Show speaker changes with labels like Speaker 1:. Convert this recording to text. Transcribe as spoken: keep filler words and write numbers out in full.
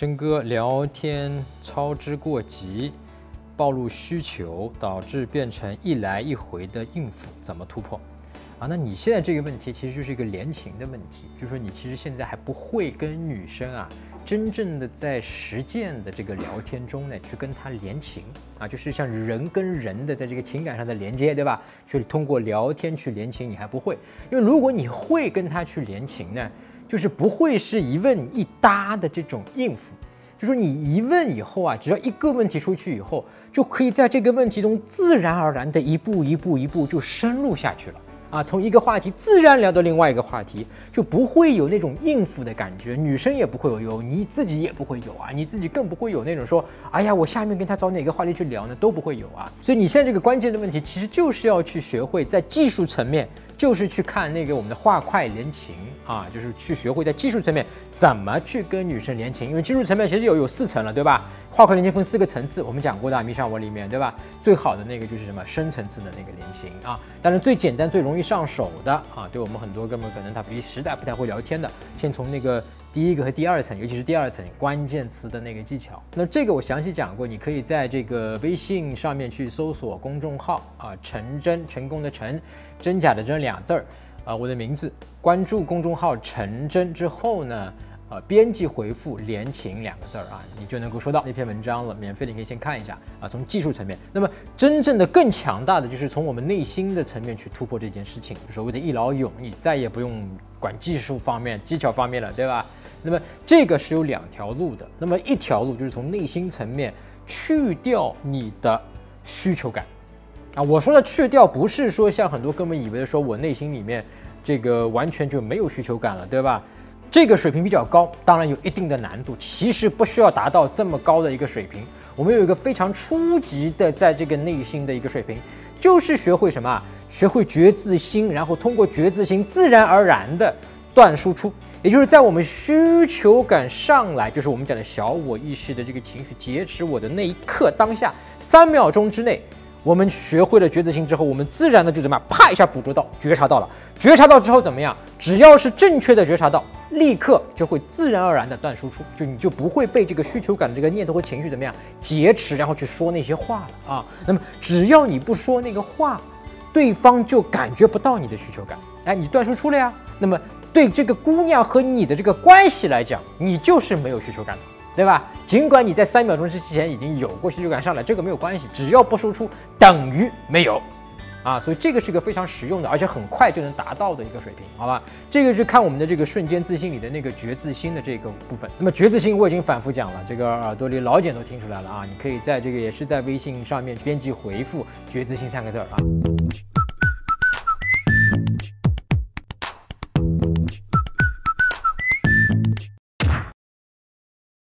Speaker 1: 真哥，聊天操之过急，暴露需求，导致变成一来一回的应付，怎么突破？啊，那你现在这个问题其实就是一个联情的问题，就是说你其实现在还不会跟女生啊，真正的在实践的这个聊天中呢，去跟她联情啊，就是像人跟人的在这个情感上的连接，对吧？去通过聊天去联情，你还不会，因为如果你会跟她去联情呢，就是不会是一问一答的这种应付。就说你一问以后啊，只要一个问题出去以后，就可以在这个问题中自然而然的一步一步一步就深入下去了啊，从一个话题自然聊到另外一个话题，就不会有那种应付的感觉，女生也不会有，你自己也不会有啊，你自己更不会有那种说，哎呀，我下面跟他找哪个话题去聊呢，都不会有啊。所以你现在这个关键的问题，其实就是要去学会在技术层面，就是去看那个我们的话快联情啊，就是去学会在技术层面怎么去跟女生联情，因为技术层面其实有有四层了，对吧？话快联情分四个层次，我们讲过的迷上我里面，对吧？最好的那个就是什么深层次的那个联情啊，当然最简单最容易上手的啊，对我们很多哥们可能他比实在不太会聊天的，先从那个第一个和第二层，尤其是第二层关键词的那个技巧。那这个我详细讲过，你可以在这个微信上面去搜索公众号啊，陈真，成功的成，真假的真两字儿啊，我的名字，关注公众号陈真之后呢，呃，编辑回复联情两个字儿啊，你就能够收到那篇文章了，免费的你可以先看一下啊。从技术层面，那么真正的更强大的就是从我们内心的层面去突破这件事情，就所谓的一劳永逸，再也不用管技术方面、技巧方面了，对吧？那么这个是有两条路的，那么一条路就是从内心层面去掉你的需求感啊。我说的去掉，不是说像很多哥们以为的说我内心里面这个完全就没有需求感了，对吧？这个水平比较高，当然有一定的难度，其实不需要达到这么高的一个水平。我们有一个非常初级的在这个内心的一个水平，就是学会什么？学会觉自心，然后通过觉自心自然而然的断输出，也就是在我们需求感上来，就是我们讲的小我意识的这个情绪劫持我的那一刻当下，三秒钟之内，我们学会了觉自心之后，我们自然的就怎么样，啪一下捕捉到、觉察到了，觉察到之后怎么样？只要是正确的觉察到，立刻就会自然而然的断输出，就你就不会被这个需求感的这个念头和情绪怎么样劫持，然后去说那些话了啊。那么只要你不说那个话，对方就感觉不到你的需求感，哎，你断输出了呀。那么对这个姑娘和你的这个关系来讲，你就是没有需求感的，对吧？尽管你在三秒钟之前已经有过需求感上来，这个没有关系，只要不输出等于没有啊，所以这个是个非常实用的，而且很快就能达到的一个水平，好吧？这个是看我们的这个瞬间自信里的那个觉自心的这个部分。那么觉自心我已经反复讲了，这个耳朵里老茧都听出来了啊，你可以在这个也是在微信上面编辑回复觉自心三个字啊。